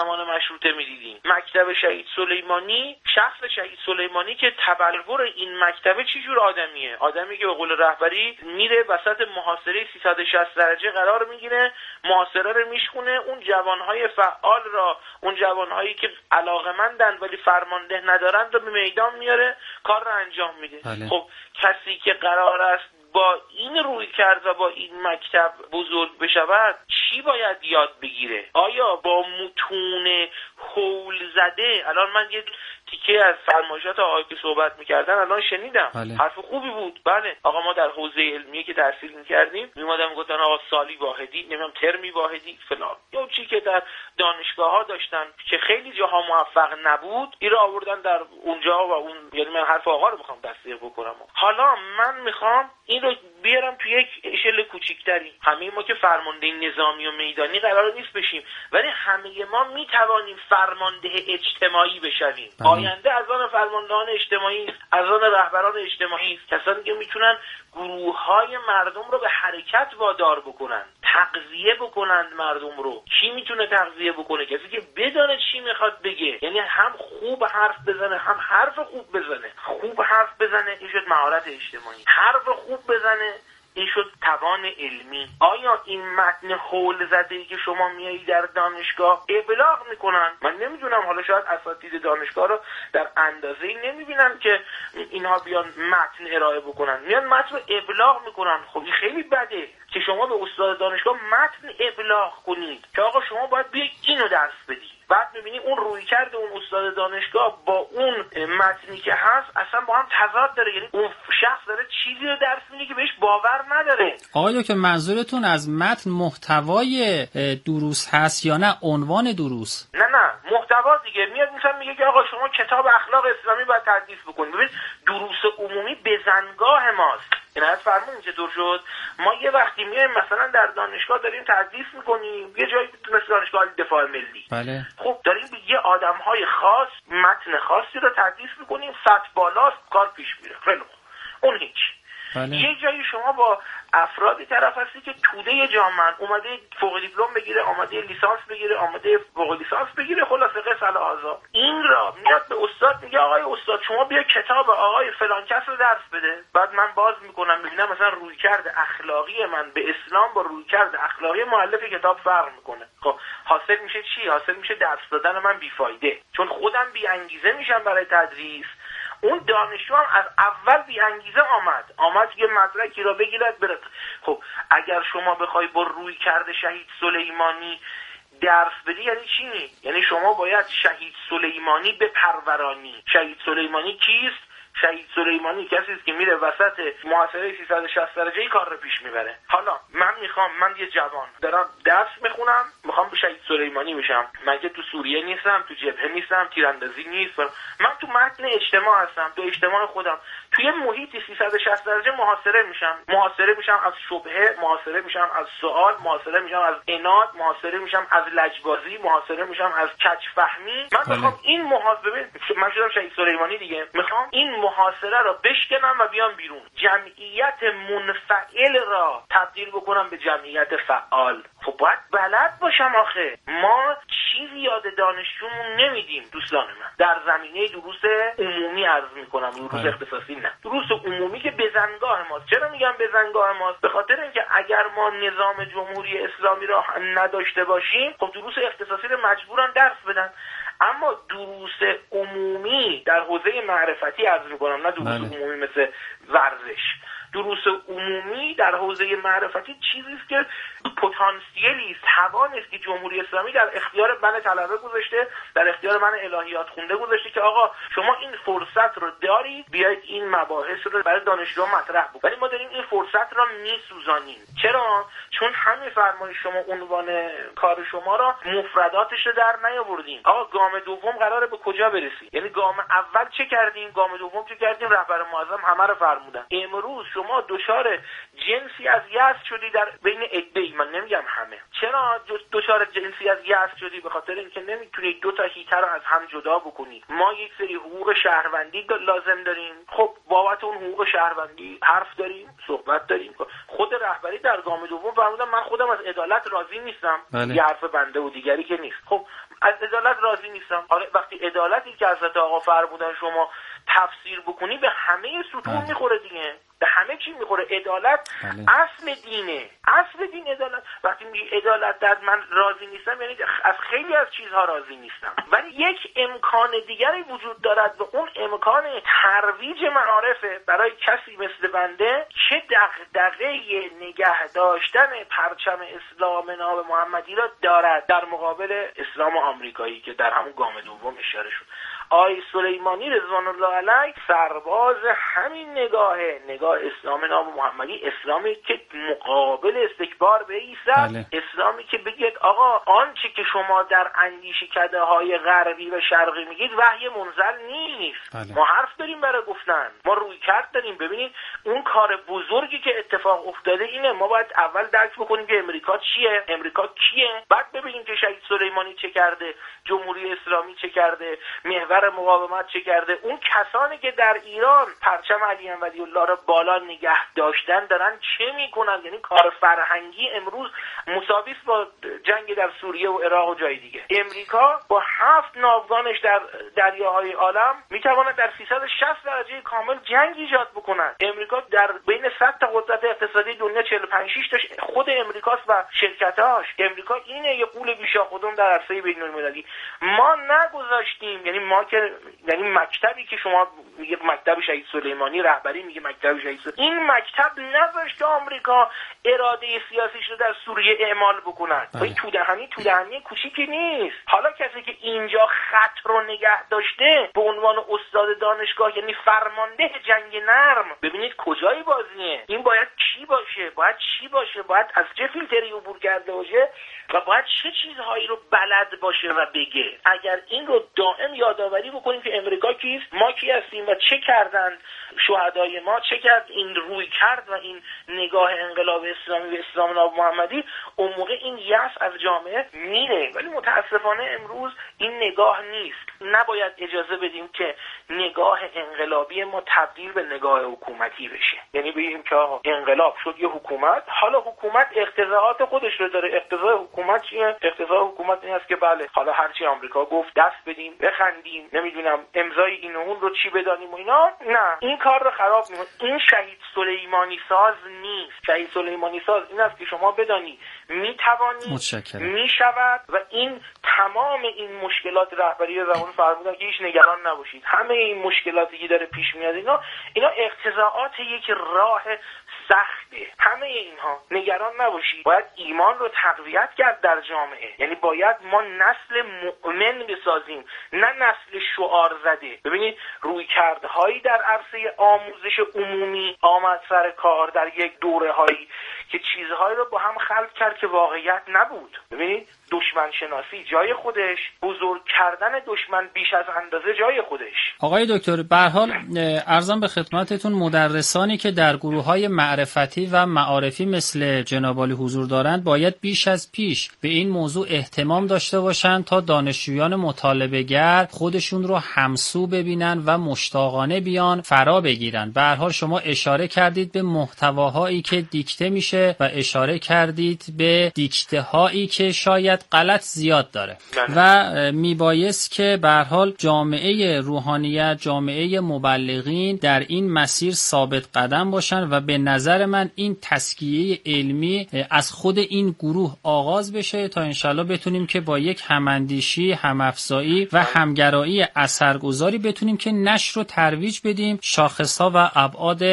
زمان مشروطه می‌دیدیم. مکتب شهید سلیمانی، شخص شهید سلیمانی که تبلور این مکتب چه جور آدمیه؟ آدمی که به قول رهبری میره وسط محاصره 360 درجه قرار میگیره، محاصره رو میشکونه، اون جوانهای فعال را، اون جوانهایی که علاقه‌مندن ولی فرمانده ندارن رو به میدان میاره، کار رو انجام میده. بله. خب کسی که قرار است با این روی کرد و با این مکتب بزرگ بشود چی باید یاد بگیره؟ آیا با متون هول زده؟ الان من یه تیکه از فرمایشات آقای که صحبت میکردن الان شنیدم. بله. حرف خوبی بود. بله آقا ما در حوزه علمیه که تحصیل میکردیم میومدن گفتن آقا سالی واحدی، نمیدونم ترمی واحدی فلان، یا چی که در دانشگاه ها داشتن که خیلی جاها موفق نبود این رو آوردن در اونجا و اون، یعنی من حرف آقا رو میخوام تصدیق بکنم. حالا من میخوام این رو بیارم تو یک اشل کوچیکتری. همه ما که فرمانده نظامی و میدانی قرار نیست بشیم، ولی همه ما میتوانیم فرمانده اجتماعی بشویم. آینده از آن فرماندهان اجتماعی، از آن رهبران اجتماعی، کسانی که میتونن گروه‌های مردم رو به حرکت وادار بکنن، تغذیه بکنند مردم رو. کی میتونه تغذیه بکنه؟ کسی که بدونه چی میخواد بگه، یعنی هم خوب حرف بزنه، هم حرف خوب بزنه. خوب حرف بزنه این شد مهارت اجتماعی، حرف خوب بزنه این شد توان علمی. آیا این متن هول زده‌ای که شما میایید در دانشگاه ابلاغ میکنن؟ من نمیدونم، حالا شاید اساتید دانشگاه رو در اندازه‌ای نمیبینن که اینها بیان متن ارائه بکنن، میان متن رو ابلاغ میکنن. خب این خیلی بده که شما به استاد دانشگاه متن ابلاغ کنید که آقا شما باید بیاید اینو درس بدید. بعد میبینی اون رویکرد اون استاد دانشگاه با اون متنی که هست اصلا با هم تضاد داره، یعنی اون شخص داره چیزی رو درس میده که بهش باور نداره. آقا که منظورتون از متن محتوای دروس هست یا نه عنوان دروس؟ نه محتوا دیگه. میاد مثلا میگه که آقا شما کتاب اخلاق اسلامی باید تدریس بکنید. ببین دروس عمومی بزنگاه ماست. این از فرمون چطور شد؟ ما یه وقتی میایم مثلا در دانشگاه داریم تدریس میکنیم، یه جایی مثل دانشگاه دفاع ملی، بله، خب داریم یه آدم‌های خاص متن خاصی رو تدریس میکنیم، سطح بالاست، کار پیش میره، خیلی خوب، اون هیچ. بله. یه جایی شما با افرادی طرف هستی که توده جامعه، اومده فوق دیپلم بگیره، اومده لیسانس بگیره، اومده فوق لیسانس بگیره، خلاصه قصه آزاد. این را میاد به استاد میگه آقای استاد شما بیا کتاب آقای فلان کس رو درس بده. بعد من باز میکنم میبینم مثلا رویکرد اخلاقی من به اسلام با رویکرد اخلاقی مؤلف کتاب فرق میکنه. خب حاصل میشه چی؟ حاصل میشه درس دادن من بیفایده، چون خودم بی انگیزه میشم برای تدریس. اون دانشجو هم از اول بی انگیزه آمد یه مدرکی را بگیرد بره. خب اگر شما بخوای با روی کرده شهید سلیمانی درس بدی یعنی چی؟ یعنی شما باید شهید سلیمانی بپرورانی. شهید سلیمانی کیست؟ شهید سلیمانی کسی است که میره وسط محاصره 360 درجه کار رو پیش میبره. حالا من یه جوان دارم درس میخونم، میخوام به شهید سلیمانی بشم. من که تو سوریه نیستم، تو جبهه نیستم، تیراندازی نیست، من تو متن اجتماع هستم، تو اجتماع خودم، توی محیطی 360 درجه محاصره میشم از شبهه، محاصره میشم از سوال، محاصره میشم از عناد، محاصره میشم از لجبازی، محاصره میشم از کج فهمی. من میخوام این محاصره، من شدم شهید سلیمانی دیگه، میخوام این محاصره را بشکنم و بیام بیرون، جمعیت منفعل را تبدیل بکنم به جمعیت فعال. خب باید بلد باشم آخه. ما چیزی یاد دانشجومون نمیدیم دوستان من. در زمینه دروس عمومی عرض میکنم، دروس اختصاصی نه، دروس عمومی که بزنگاه ماست. چرا میگم بزنگاه ماست؟ به خاطر اینکه اگر ما نظام جمهوری اسلامی را نداشته باشیم خب دروس اختصاصی رو مجبورن درس بدن. اما دروس عمومی در حوزه معرفتی عرض میکنم، نه دروس عمومی مثل ورزش، دروس عمومی در حوزه معرفتی چیزی است که پتانسیلی است، توانی است که جمهوری اسلامی در اختیار من طلبه گذاشته، در اختیار من الهیات خونده گذاشته که آقا شما این فرصت رو دارید، بیایید این مباحث رو برای دانشجوها مطرح بکنید. ولی ما داریم این فرصت رو میسوزانیم. چرا؟ چون همین فرمایش شما عنوان کار شما را مفرداتش رو در نیاوردیم. آقا گام دوم قراره به کجا برسیم؟ یعنی گام اول چه کردیم، گام دوم چه کردیم؟ رهبر معظم همه رو فرمودن. امروز شما دچار جنسی از یأس شدی در بین عده‌ای، من نمیگم همه. چرا دچار جنسی از یأس شدی؟ به خاطر اینکه نمیتونی دو تا هیته رو از هم جدا بکنی. ما یک سری حقوق شهروندی لازم داریم، خب بابت اون حقوق شهروندی حرف داریم، صحبت داریم. خود رهبری در گام دوم فرمودن من خودم از عدالت راضی نیستم، یه حرف بنده و دیگری که نیست. خب از عدالت راضی نیستم. حالا وقتی عدالتی که حضرت آقا فرمودن شما تفسیر بکنی به همه سطوح میخوره دیگه، به همه چی میخوره. عدالت اصل دینه، اصل دین عدالت. وقتی میگی عدالت در من راضی نیستم یعنی از خیلی از چیزها راضی نیستم. ولی یک امکان دیگری وجود دارد و اون امکان ترویج معارفه برای کسی مثل بنده که دغدغه نگه داشتن پرچم اسلام ناب محمدی را دارد در مقابل اسلام آمریکایی که در همون گام دوم اشاره شد. آقای سلیمانی رضوان الله علیه سرباز همین نگاه اسلام ناب محمدی، اسلامی که مقابل استکبار به عیسی، اسلامی که بگید آقا آنچه که شما در اندیشکده های غربی و شرقی میگید وحی منزل نیست. ما حرف داریم برای گفتن، ما روی کرد داریم. ببینید اون کار بزرگی که اتفاق افتاده اینه، ما باید اول درک بکنیم که امریکا چیه، امریکا کیه، بعد ببینیم که شهید سلیمانی چه کرده، جمهوری اسلامی چه کرده، محور مقاومت چه کرده. اون کسانی که در ایران پرچم علی ولی الله را بالا نگه داشتن دارن چه میکنن. یعنی کار فرهنگی امروز مساوی است با جنگ در سوریه و عراق و جای دیگه. امریکا با 7 ناوگانش در دریاهای عالم میتواند در 360 درجه کامل جنگ ایجاد بکنن. امریکا در بین 100 تا قدرت اقتصادی دنیا 45 تاش خود امریکاست و شرکتاش. امریکا اینه یه قول بیشاخودم در عرصه بین‌المللی. ما نگذاشتیم، یعنی ما که یعنی مکتبی که شما میگه مکتب شهید سلیمانی، رهبری میگه مکتب شهید سلیمانی، این مکتب نذاشت آمریکا اراده سیاسیش رو در سوریه اعمال بکنن. این تو دهنی کوچیکی نیست. حالا کسی که اینجا خط رو نگه داشته به عنوان استاد دانشگاه، یعنی فرمانده جنگ نرم، ببینید کجای بازیه. این باید چی باشه، باید از چه فیلتری عبور کرده باشه و باید چه چیزهایی رو بلد باشه و بگه. اگر این رو دائم یادآوری بکنیم که امریکا کیست، ما کی هستیم و چه کردن شهدای ما، چه کرد این روی کرد و این نگاه انقلاب اسلامی و اسلام ناب محمدی، اون موقع این یأس از جامعه میره. ولی متاسفانه امروز این نگاه نیست. نباید اجازه بدیم که نگاه انقلابی ما تبدیل به نگاه حکومتی بشه. یعنی بگیم که آقا انقلاب شد یه حکومت، حالا حکومت اقتضاعات خودش رو داره. اقتضای حکومت چیه؟ اقتضای حکومت این است که بله حالا هرچی آمریکا گفت دست بدیم، بخندیم، نمیدونم امضای این و اون رو چی بدانیم و اینا. نه، این کار رو خراب می‌کنه. این شهید سلیمانی ساز نیست. شهید سلیمانی ساز این است که شما بدانی میتوانی، میشود و این تمام این مشکلات رهبری زمان فرمودن که هیچ نگران نباشید. همه این مشکلاتی که داره پیش میاد اینا اقتضاعات یک راه سخته. همه اینها نگران نباشید. باید ایمان رو تقویت کرد در جامعه. یعنی باید ما نسل مؤمن بسازیم، نه نسل شعار زده. ببینید رویکردهایی در عرصه آموزش عمومی آمد سر کار در یک دوره هایی که چیزهایی رو با هم خلط کرد که واقعیت نبود. ببینید دشمن شناسی جای خودش، بزرگ کردن دشمن بیش از اندازه جای خودش. آقای دکتر به هر حال عرضم به خدمتتون مدرسانی که در گروه‌های معرفتی و معارفی مثل جناب عالی حضور دارند باید بیش از پیش به این موضوع اهتمام داشته باشند تا دانشجویان مطالبه‌گر خودشون رو همسو ببینن و مشتاقانه بیان فرا بگیرن. به هر حال شما اشاره کردید به محتواهایی که دیکته میشه و اشاره کردید به دیکته هایی که شاید غلط زیاد داره و میبایست که به هر حال جامعه روحانیت، جامعه مبلغین در این مسیر ثابت قدم باشن و به نظر من این تزکیه علمی از خود این گروه آغاز بشه تا انشالله بتونیم که با یک هماندیشی، همافزایی و همگرایی اثرگذاری بتونیم که نشر و ترویج بدیم شاخص‌ها و ابعاد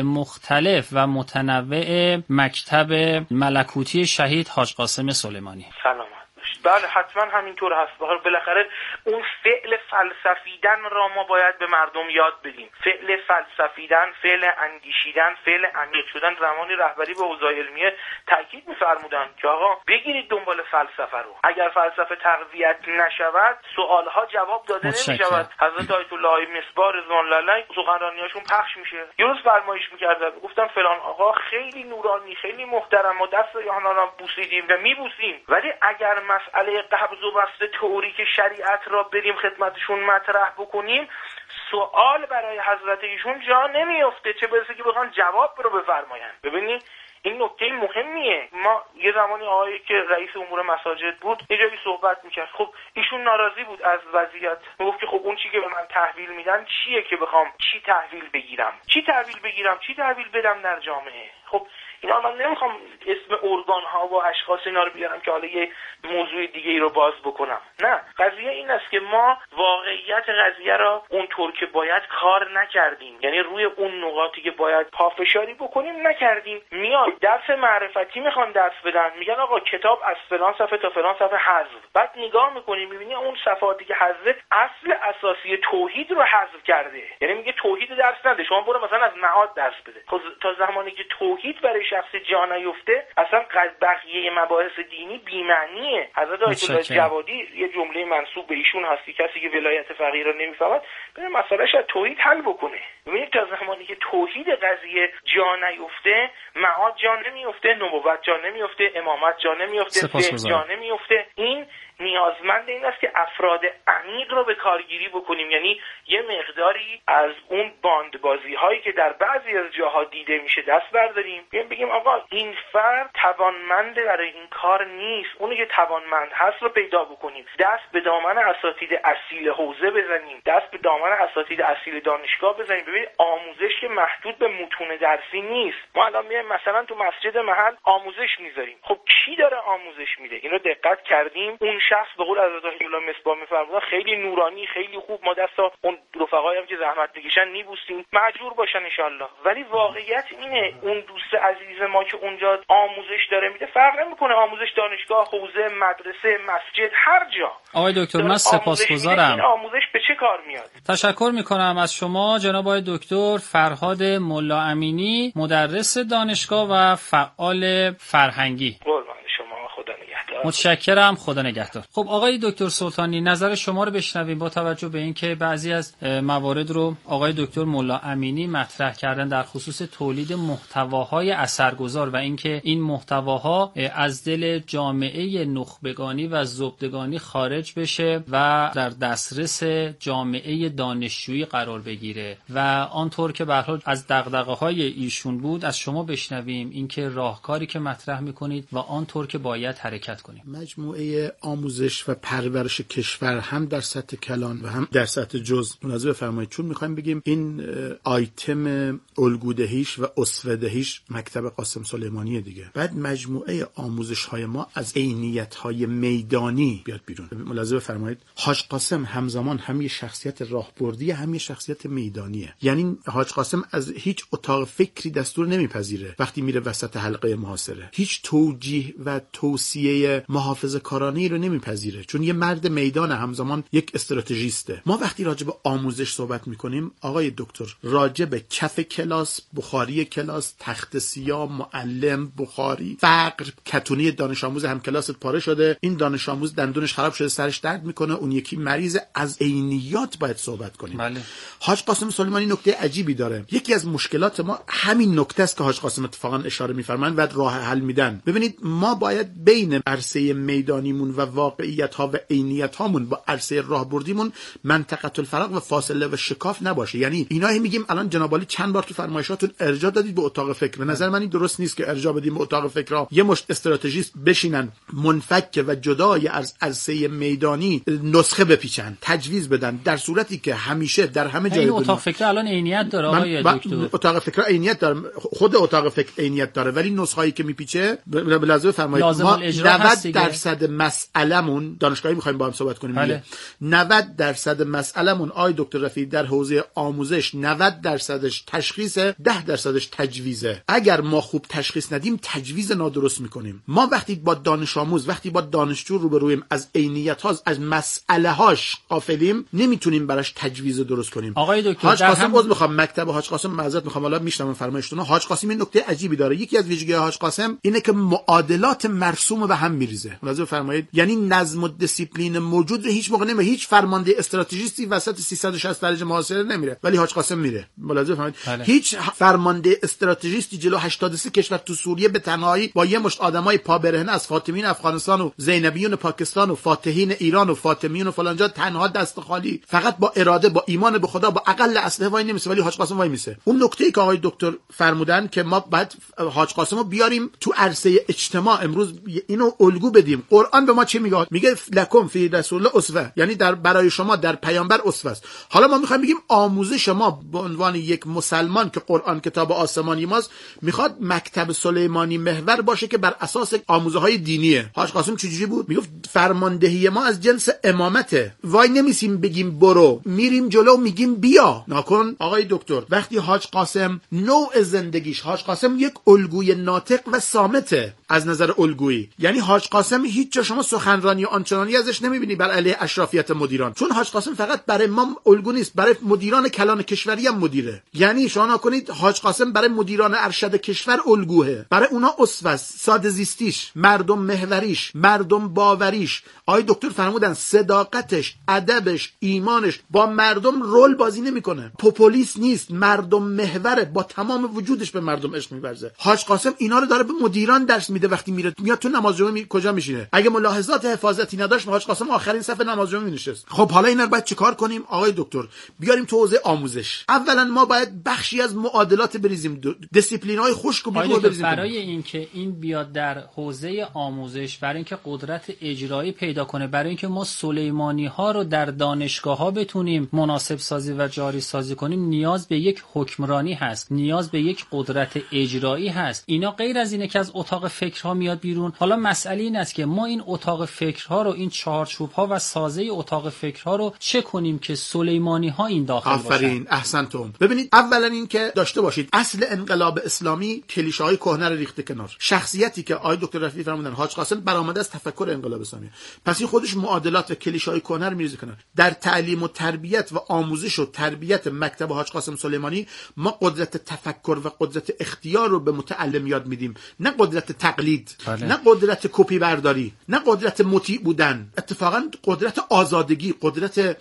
مختلف و متنوع مکتب ملکوتی شهید حاج قاسم سلیمانی. سلامت باشید. بله حتما همینطور هست. بالاخره اون فعل فلسفیدن را ما باید به مردم یاد بدیم. فعل فلسفیدن، فعل اندیشیدن، فعل عمیق شدن. زمانی رهبری به حوزه علمیه تاکید می‌فرمودند که آقا بگیرید دنبال فلسفه رو. اگر فلسفه تقویت نشود سوالها جواب داده نمی‌شود. حضرت آیت الله مصباح رضوان الله علیه سخنرانیاشون پخش میشه. یه روز فرمایش می‌کردن، گفتم فلان آقا خیلی نورانی، خیلی محترم، ما دست یحیی بوسیدیم و میبوسیم، ولی اگر مسئله قبض و بسط تئوریک شریعت را بریم خدمتشون مطرح بکنیم سوال برای حضرت ایشون جا نمیفته، چه برسه که بخوان جواب رو بفرمایند. ببینید این نکته مهمیه. ما یه زمانی آقایی که رئیس امور مساجد بود یه جایی صحبت میکرد، خب ایشون ناراضی بود از وضعیت، میگفت که خب اون چیزی که به من تحویل میدن چیه که بخوام چی تحویل بگیرم، چی تحویل بدم در جامعه. خب اینا من نمیخوام اسم ارگان ها و اشخاص اینا رو بیارم که حالا یه موضوع دیگه ای رو باز بکنم. نه، قضیه این است که ما واقعیت قضیه را اونطور که باید کار نکردیم، یعنی روی اون نقاطی که باید پافشاری بکنیم نکردیم. میان درس معرفتی میخوان درس بدن، میگن آقا کتاب از فلان صفحه تا فلان صفحه حذف، بعد نگاه میکنیم میبینی اون صفحاتی که حذف اصل اساسی توحید رو حذف کرده، یعنی میگه توحید درس نده، شما برو مثلا از معاد درس بده. خب تا زمانی که توحید برای شخص جا نیفته اصلا بقیه مباحث دینی بی‌معنیه. حضرت آیت الله جوادی یه جمله منسوب به ایشون هستی، کسی که ولایت فقیه رو نمیفهمد بره مسئله‌اش از توحید حل بکنه. ببینید تا زمانی که توحید قضیه جا نیفته، معاد جا نمیفته، نبوت جا نمیفته، امامت جا نمیفته، فقه جا نمیفته. این نیازمند این است که افراد عمیق رو به کارگیری بکنیم، یعنی یه مقداری از اون باندبازی هایی که در بعضی از جاها دیده میشه دست برداریم، بگیم آقا این فرد توانمند برای این کار نیست، اونی که توانمند هست رو پیدا بکنیم، دست به دامن اساتید اصیل حوزه بزنیم، دست به دامن اساتید اصیل دانشگاه بزنیم. ببینید آموزش که محدود به متون درسی نیست. ما الان میایم مثلا تو مسجد محل آموزش میذاریم، خب کی داره آموزش میده؟ اینو دقت کردیم؟ اون شخص به قول حضرت الله مصباح میفرمودن خیلی نورانی، خیلی خوب، ما دستا اون رفقایی هم که زحمت میکشن میبوسیم، مجبور باشن ان شاءالله. ولی واقعیت اینه اون دوست عزیز ما که اونجا آموزش داره میده فرق نمیکنه آموزش دانشگاه، حوزه، مدرسه، مسجد، هر جا. آقای دکتر من سپاسگزارم. این آموزش به چه کار میاد؟ تشکر میکنم از شما جناب آقای دکتر فرهاد ملا امینی، مدرس دانشگاه و فعال فرهنگی. متشکرم، خدا نگهدار. خب آقای دکتر سلطانی نظر شما رو بشنویم با توجه به اینکه بعضی از موارد رو آقای دکتر ملا امینی مطرح کردن در خصوص تولید محتواهای اثرگذار و اینکه این محتواها از دل جامعه نخبگانی و زبدگانی خارج بشه و در دسترس جامعه دانشجویی قرار بگیره و آنطور که به هر حال از دغدغه‌های ایشون بود از شما بشنویم اینکه راهکاری که مطرح می‌کنید و آنطور که باید حرکت کنید. مجموعه آموزش و پرورش کشور هم در سطح کلان و هم در سطح جزء ملاحظه بفرمایید، چون میخوایم بگیم این آیتم الگودهیش و اسودهیش مکتب قاسم سلیمانی دیگه. بعد مجموعه آموزش های ما از عینیت های میدانی بیاد بیرون. ملاحظه بفرمایید حاج قاسم همزمان هم یه شخصیت راهبردی هم یه شخصیت میدانیه. یعنی حاج قاسم از هیچ اتاق فکری دستور نمیپذیره وقتی میره وسط حلقه محاصره، هیچ توجیه و توصیه محافظه‌کارانه‌ای رو نمیپذیره، چون یه مرد میدان همزمان یک استراتژیسته. ما وقتی راجع به آموزش صحبت میکنیم آقای دکتر، راجع به کف کلاس، بخاری کلاس، تخت سیاه، معلم، بخاری، فقر، کتونی دانش آموز هم کلاست پاره شده، این دانش آموز دندونش خراب شده سرش درد میکنه، اون یکی مریض، از عینیات باید صحبت کنیم. بله. حاج قاسم سلیمانی نکته عجیبی داره. یکی از مشکلات ما همین نکته است که حاج قاسم اتفاقا اشاره میفرمایند و راه حل میدن. ببینید ما باید بین عرصه میدانیمون و واقعیت ها و عینیت هامون با عرصه راهبردیمون منطقه الفراغ و فاصله و شکاف نباشه. یعنی اینا میگیم الان جناب عالی چند بار تو فرمایشاتون ارجاع دادید به اتاق فکر. به نظر من این درست نیست که ارجاع بدیم به اتاق فکر. یه مشت استراتژیست بشینن منفک و جدای از عرصه میدانی نسخه بپیچن، تجویز بدن، در صورتی که همیشه در همه جای این اتاق فکر الان عینیت داره آقای دکتر. اتاق فکر عینیت داره، خود اتاق فکر عینیت داره، ولی نسخه‌ای که میپیچه لازم فرمایید ما 90% مسئله‌مون دانشگاهی می‌خوایم با هم صحبت کنیم. بله. 90% مسئله‌مون آقای دکتر رفیعی در حوزه آموزش 90%ش تشخیص، 10%ش تجویزه. اگر ما خوب تشخیص ندیم تجویز نادرست می‌کنیم. ما وقتی با دانش آموز، وقتی با دانشجو روبرویم، از عینیت‌ها، از مسئله‌هاش غافلیم، نمیتونیم براش تجویز درست کنیم. آقای دکتر حاج قاسم می‌خوام مکتب حاج قاسم معذرت می‌خوام، حالا میشنم فرمایشتون. حاج قاسم این نکته عجیبی داره. یکی از ویژگی‌های حاج قاسم اینه که معادلات مرسوم به هم میریزه. ملاحظه فرمایید، یعنی نظم و دیسیپلین موجود هیچ موقع نمیره. هیچ فرمانده استراتژیستی وسط 360 درجه محاصره نمیره، ولی حاج قاسم میره. ملاحظه فرمایید هیچ فرمانده استراتژیستی جلو 83 کشور تو سوریه به تنهایی با یه مشت آدمای پا برهنه از فاطمیین افغانستان و زینبیون پاکستان و فاتحین ایران و فاطمیون و فلانجا تنها دست خالی فقط با اراده، با ایمان به خدا، با اقل اسلحه وای نمیسه، ولی حاج قاسم وای میسه. اون نکته‌ای که آقای دکتر فرمودن که ما باید حاج قاسم رو بیاریم تو عرصه اجتماع، امروز اینو الگو بدیم. قرآن به ما چی میگه؟ میگه لکم فی رسول الله اسوه، یعنی در برای شما در پیامبر اسوه است. حالا ما میخوایم بگیم آموزش ما به عنوان یک مسلمان که قرآن کتاب آسمانی ماست میخواد مکتب سلیمانی محور باشه که بر اساس آموزه‌های دینیه. حاج قاسم چجوری بود؟ میگفت فرماندهی ما از جنس امامته. وای نمیسیم بگیم برو، میریم جلو میگیم بیا. ناکن آقای دکتر، وقتی حاج قاسم نوع زندگیش، حاج قاسم یک الگوی ناطق و صامته از نظر الگویی، یعنی حاج قاسم هیچ جا شما سخنرانی آنچنانی ازش نمیبینی بر علیه اشرافیت مدیران، چون حاج قاسم فقط برای ما الگو نیست، برای مدیران کلان کشوری هم مدیره. یعنی شما نکنید حاج قاسم برای مدیران ارشد کشور الگوه، برای اونا اسوه است. ساده زیستیش، مردم محوریش، مردم باوریش، آقای دکتر فرمودن صداقتش، ادبش، ایمانش، با مردم رول بازی نمیکنه، پوپولیست نیست، مردم محوره، با تمام وجودش به مردم عشق می‌ورزه. حاج قاسم اینا رو داره به مدیران درس میده. وقتی میاد تو نماز جمعه کجا میشینه؟ اگه ملاحظات حفاظتی نداشت حاج قاسم آخرین صف نماز جمعه مینشست. خب حالا اینا رو باید چیکار کنیم آقای دکتر؟ بیاریم تو حوزه آموزش. اولا ما باید بخشی از معادلات بریزیم، دیسیپلین‌های خشک و بیرون بریزیم. برای اینکه این بیاد در حوزه آموزش، برای اینکه قدرت اجرایی پیدا کنه، برای اینکه ما سلیمانی ها رو در دانشگاه ها بتونیم مناسب سازی و جاری سازی کنیم، نیاز به یک حکمرانی هست، نیاز به یک قدرت اجرایی هست. اینا غیر از اینه که از اتاق فکرها میاد بیرون. حالا مسئله این است که ما این اتاق فکرها رو، این چارچوب ها و سازه اتاق فکرها رو چه کنیم که سلیمانی ها این داخل باشن. آفرین، احسنتم. ببینید، اولا این که داشته باشید اصل انقلاب اسلامی کلیشه‌های کهنه رو ریخته کنار. شخصیتی که آقای دکتر رفیعی فرمودن حاج قاسم برآمده از تفکر انقلاب اسلامی، پس این خودش معادلات و کلیشه‌های کهنه رو میریزه کنار. در تعلیم و تربیت و آموزش و تربیت مکتب حاج قاسم سلیمانی ما قدرت تفکر و قدرت اختیار رو به متعلم یاد میدیم، نه قدرت تقلید، نه قدرت کپی برداری، نه قدرت مطیع بودن. اتفاقا قدرت آزادگی، قدرت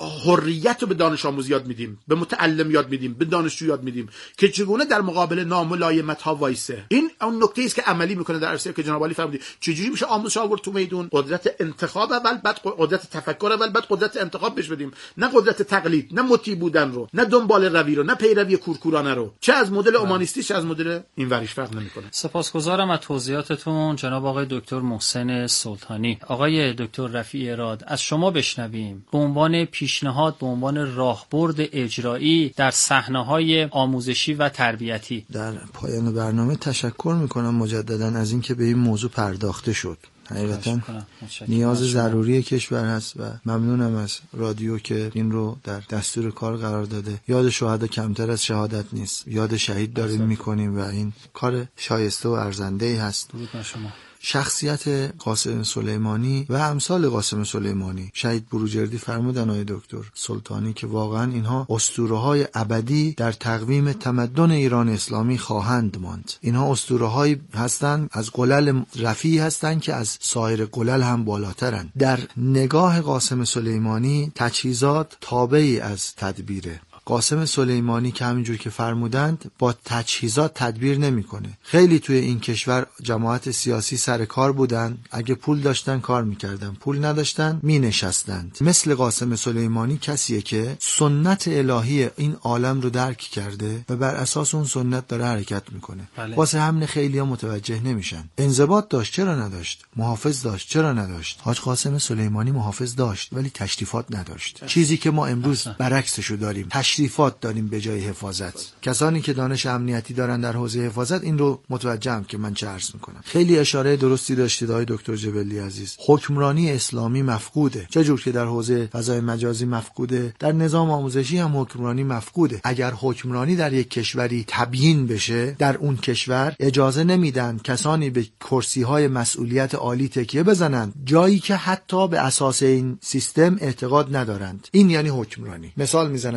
حریت رو به دانش آموز یاد میدیم، به متعلم یاد میدیم، به دانشجو یاد میدیم که چگونه در مقابل ناملایمت ها وایسه. این اون نکته است که عملی میکنه در عرصه که جناب علی فرمودید. چجوری میشه آموزش آورد تو میدون؟ قدرت انتخاب اول، بعد قدرت تفکر اول، بعد قدرت انتخاب بهش بدیم، نه قدرت تقلید، نه مطیع بودن رو، نه دنبال روی رو، نه پیروی کورکورانه رو، چه از مدل اومانیستی چه از مدل اینوریش فرق نمیکنه. سپاسگزارم از توضیحاتتون جناب آقای دکتر محسن سلطانی. آقای دکتر رفیعی اراد، از شما بشنویم به عنوان پیشنهاد، به عنوان راهبرد اجرایی در صحنه‌های آموزشی و تربیتی. در پایان برنامه تشکر میکنم مجددا از اینکه به این موضوع پرداخته شد. حقیقتا نیاز ضروری کشور هست و ممنونم از رادیو که این رو در دستور کار قرار داده. یاد شهدا کمتر از شهادت نیست، یاد شهید داریم میکنیم و این کار شایسته و ارزنده‌ای هست. درود بر شما. شخصیت قاسم سلیمانی و امثال قاسم سلیمانی، شهید بروجردی فرمودن آقای دکتر سلطانی که واقعا اینها اسطوره‌های ابدی در تقویم تمدن ایران اسلامی خواهند ماند. اینها اسطوره‌هایی هستند، از قلل رفیعی هستند که از سایر قلل هم بالاترند. در نگاه قاسم سلیمانی تجهیزات تابعی از تدبیره. قاسم سلیمانی که همینجور که فرمودند با تجهیزات تدبیر نمیکنه. خیلی توی این کشور جماعت سیاسی سر کار بودن، اگه پول داشتن کار میکردن، پول نداشتن مینشستند. مثل قاسم سلیمانی کسیه که سنت الهی این عالم رو درک کرده و بر اساس اون سنت داره حرکت میکنه. واسه همین خیلی ها متوجه نمیشن. انضباط داشت چرا نداشت؟ محافظ داشت چرا نداشت؟ حاج قاسم سلیمانی محافظ داشت ولی تشریفات نداشت. چیزی که ما امروز برعکسشو داریم، تشریفات داریم به جای حفاظت. کسانی که دانش امنیتی دارن در حوزه حفاظت این رو متوجهم که من چه عرض میکنم. خیلی اشاره درستی داشتید آقای دکتر جبلی عزیز. حکمرانی اسلامی مفقوده، چه جور که در حوزه فضای مجازی مفقوده، در نظام آموزشی هم حکمرانی مفقوده. اگر حکمرانی در یک کشوری تبیین بشه، در اون کشور اجازه نمیدن کسانی به کرسی‌های مسئولیت عالی تکیه بزنند جایی که حتی به اساس این سیستم اعتقاد ندارند. این یعنی حکمرانی. مثال میزنم، در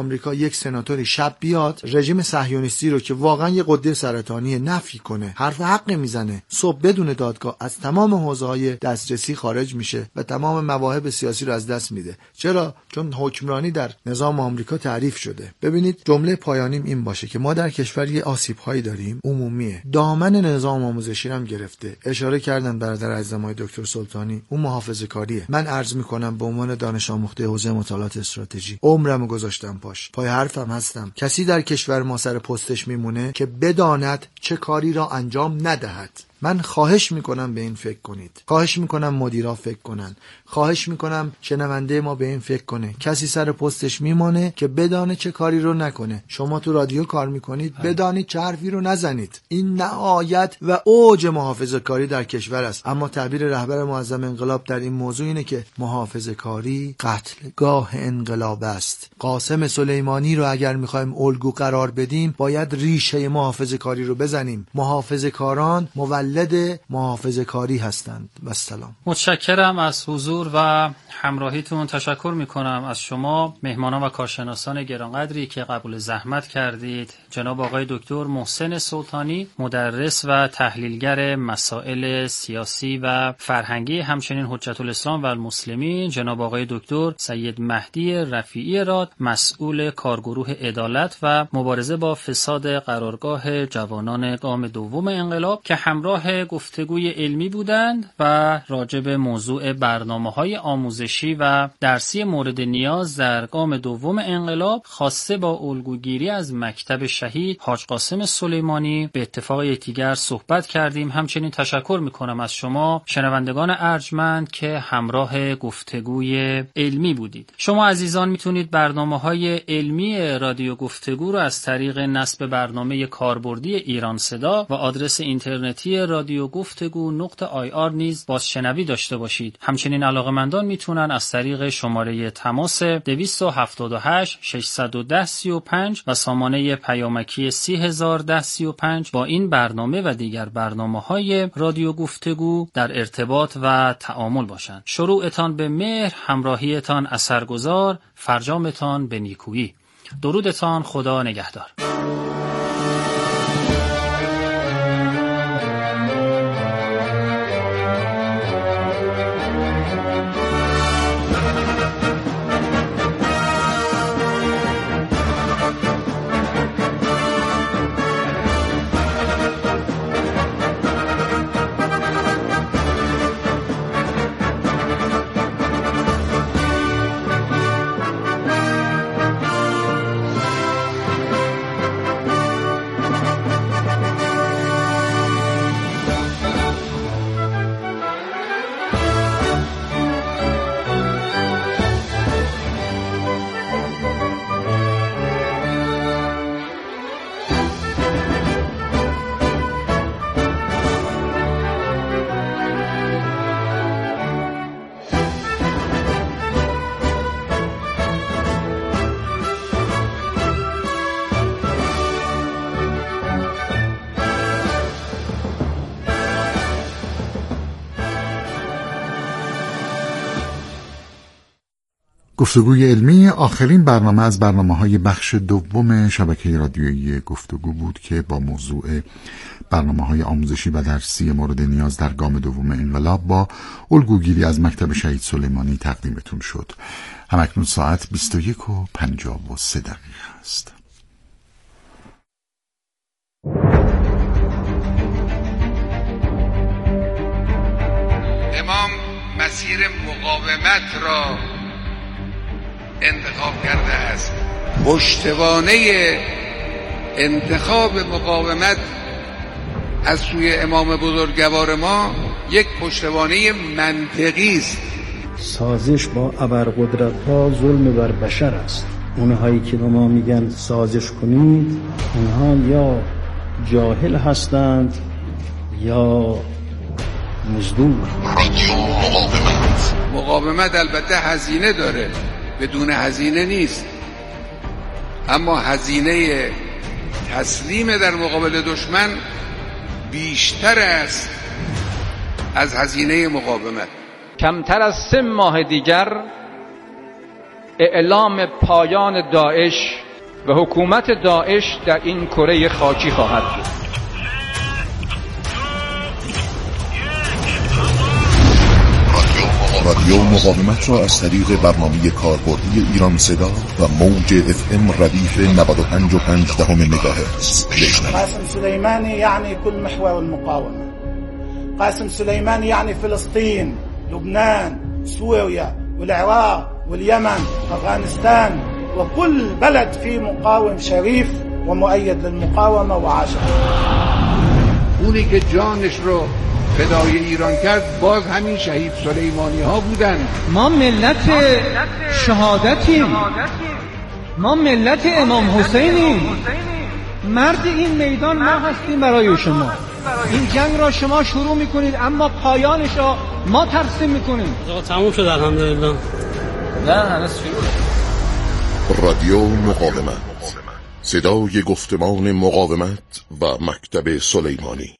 آمریکا یک سناتوری شب بیاد رژیم صهیونیستی رو که واقعا یه غده سرطانی نفی کنه، حرف حق میزنه، صبح بدون دادگاه از تمام حوزه‌های دسترسی خارج میشه و تمام مواهب سیاسی رو از دست میده. چرا؟ چون حکمرانی در نظام آمریکا تعریف شده. ببینید جمله پایانیم این باشه که ما در کشور یه آسیب‌هایی داریم عمومیه. دامن نظام آموزشی هم گرفته. اشاره کردن برادر عزیزم دکتر سلطانی، اون محافظه‌کاریه. من عرض میکنم به عنوان دانش آموخته حوزه مطالعات استراتژی عمرمو گذاشتم پای حرفم هستم. کسی در کشور ما سر پستش میمونه که بداند چه کاری را انجام ندهد. من خواهش میکنم به این فکر کنید، خواهش میکنم مدیرا فکر کنن، خواهش میکنم شنونده ما به این فکر کنه. کسی سر پستش میمونه که بدانه چه کاری رو نکنه. شما تو رادیو کار میکنید، بدانید چه حرفی رو نزنید. این نهایت و اوج محافظه‌کاری در کشور است. اما تعبیر رهبر معظم انقلاب در این موضوع اینه که محافظه‌کاری قتلگاه انقلاب است. قاسم سلیمانی رو اگر میخوایم الگو قرار بدیم باید ریشه محافظه‌کاری رو بزنیم. محافظه‌کاران مولد محافظه‌کاری هستند. و سلام. متشکرم از حضور و همراهیتون. تشکر میکنم از شما مهمانان و کارشناسان گرانقدری که قبول زحمت کردید. جناب آقای دکتر محسن سلطانی، مدرس و تحلیلگر مسائل سیاسی و فرهنگی، همچنین حجت الاسلام و المسلمین. جناب آقای دکتر سید مهدی رفیعی راد، مسئول کارگروه عدالت و مبارزه با فساد قرارگاه جوانان گام دوم انقلاب، که همراه گفتگوی علمی بودند و راجع به موضوع برنامه‌های آموزشی و درسی مورد نیاز در گام دوم انقلاب خواسته با الگوگیری از مکتب شهید حاج قاسم سلیمانی به اتفاق یکدیگر صحبت کردیم. همچنین تشکر میکنم از شما شنوندگان ارجمند که همراه گفتگوی علمی بودید. شما عزیزان میتونید برنامه‌های علمی رادیو گفتگو رو از طریق نصب برنامه کاربردی ایران صدا و آدرس اینترنتی رادیو گفتگو .ir نیز بازشنوی داشته باشید. همچنین علاقه‌مندان میتونن از طریق شماره تماس 278 610 35 و سامانه پیامکی 30135 با این برنامه و دیگر برنامه‌های رادیو گفتگو در ارتباط و تعامل باشند. شروعتان به مهر، همراهیتان اثرگذار، فرجامتان به نیکویی. درودتان خدا نگهدار. گفتگوی علمی آخرین برنامه از برنامه‌های بخش دوم شبکه رادیویی گفتگو بود که با موضوع برنامه‌های آموزشی و درسی مورد نیاز در گام دوم انقلاب با الگوگیری از مکتب شهید سلیمانی تقدیمتون شد. همکنون ساعت 21:53 است. امام مسیر مقاومت را انتخاب کرده است. پشتوانه انتخاب مقاومت از سوی امام بزرگوار ما یک پشتوانه منطقی است. سازش با ابرقدرت‌ها ظلم بر بشر است. اونهایی که به ما میگن سازش کنید، اونها یا جاهل هستند یا مزدور. مقاومت البته هزینه داره، بدون هزینه نیست، اما هزینه تسلیم در مقابل دشمن بیشتر است از هزینه مقاومت. کمتر از 3 ماه دیگر اعلام پایان داعش و حکومت داعش در این کره خاکی خواهد بود. رادیو مقاومت را از طریق برنامه کاربردی ایران صدا و موج FM ردیف 95.5 مگاهرتز بشنوید. قاسم سلیمانی یعنی کل محور المقاومه. قاسم سلیمانی یعنی فلسطین، لبنان، سوريا والعراق واليمن وأفغانستان وكل بلد فيه مقاوم شريف ومؤيد للمقاومة وعاشق. اونی که جانش رو فدای ایران کرد باز همین شهید سلیمانی ها بودن. ما ملت شهادتیم، ما ملت امام حسینیم. مرد این میدان ما هستیم برای شما. این جنگ را شما شروع میکنید اما پایانش را ما ترسیم میکنیم. تموم شد الحمدلله. نه هنوز شروع. رادیو مقاومت، صدای گفتمان مقاومت و مکتب سلیمانی.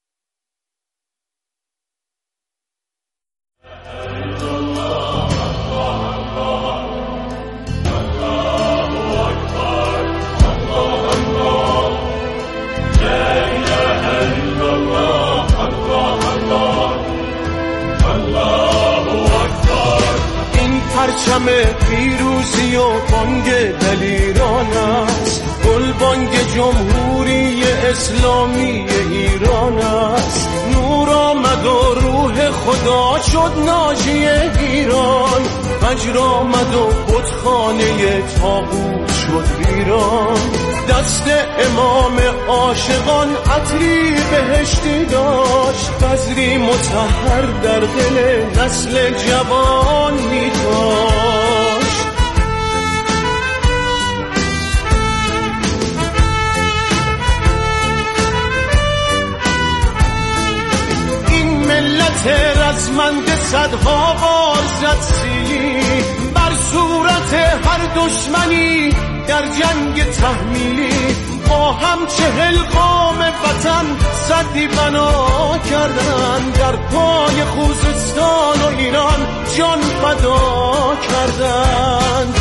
پرچم پیروزی و بانگ دلیران است، گل بانگ جمهوری اسلامی ایران است. نور آمد و روح خدا شد ناجی ایران، فجر آمد و بتخانه طاغوت شد ویران. دست امام عاشقان عطری بهشتی داشت، بذری مطهر در دل نسل جوان می‌داشت. این ملت رزمند صدها بار زد سیلی بر صورت هر دشمنی در جنگ تحمیلی. با هم 40 قوم وطن صدی بنا کردن، در پای خوزستان و ایران جان فدا کردن.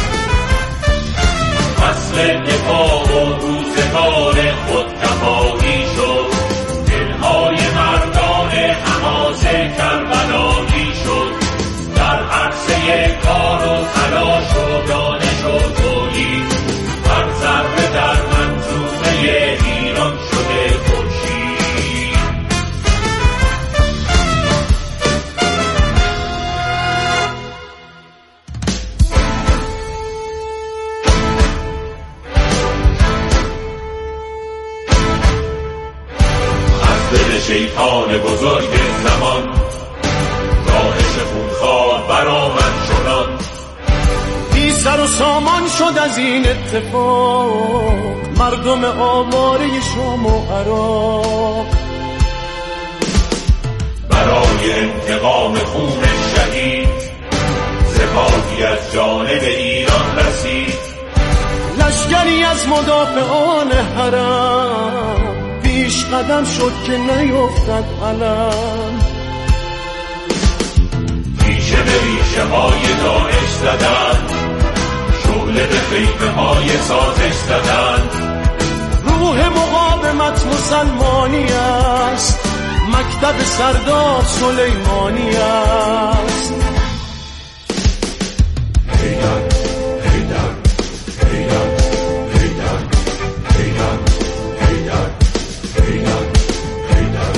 فصل دفاع و روزگار خودکفایی شد، دلهای مردان حماس کربلایی شد. در عرصه کار و تلاش و دانش و تولید، هر ذره در منظومه ایران شده خورشید. از دل شیطان بزرگ زمان، راهش خونخوار برآمد چنان. بی سر و سامان شد از این اتفاق مردم آواره شام و عراق. برای انتقام خون شهید، سپاهی از جانب ایران رسید. لشکری از مدافعان حرم، پیش قدم شد که نیفتد علم. ریشه به ریشه های داعش زدن، شعله به خیمه های سازش زدن. روح مقاومت مسلمانی است، مکتب سردار سلیمانی است. هیدر هیدر هیدر هیدر هیدر هیدر هیدر هیدر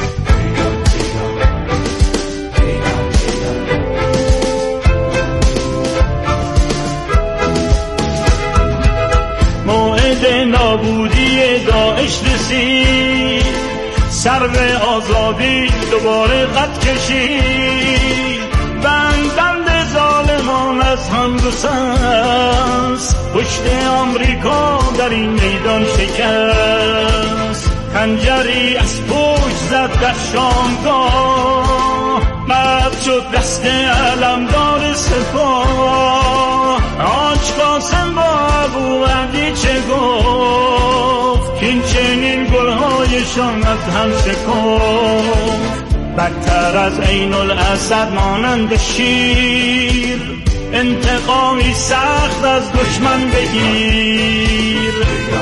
موعد نابودی داعش رسید، سر آزادی دوباره قد کشید. بندند ظالمان از هم گسست، پشت آمریکا در این میدان شکست. خنجری از پشت زد در شامگاه، بعد شد دست علمدار سپاه. آج قاسم با ابو علی چه گفت، این چنین گلهایشان از هم شکفت. بدتر از عین الاسد مانند شیر، انتقامی سخت از دشمن بگیر.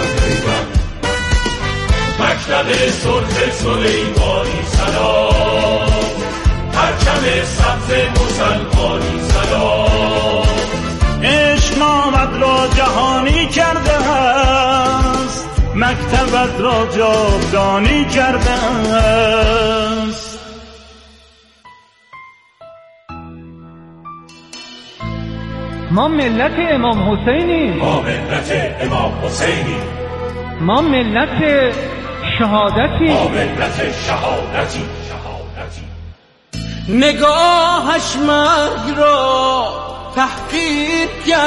مکتب سلطه سلیمانی سلام، پرچم سبز مسلمانی سلام. عشق نامت را جهانی کرده است، مکتبت را جاودانی کرده است. ما ملت امام حسینیم، ما ملت امام حسینیم، ما ملت شهادتیم، ما ملت شهادتیم. نگاهش مرگ را تحقیر کرد.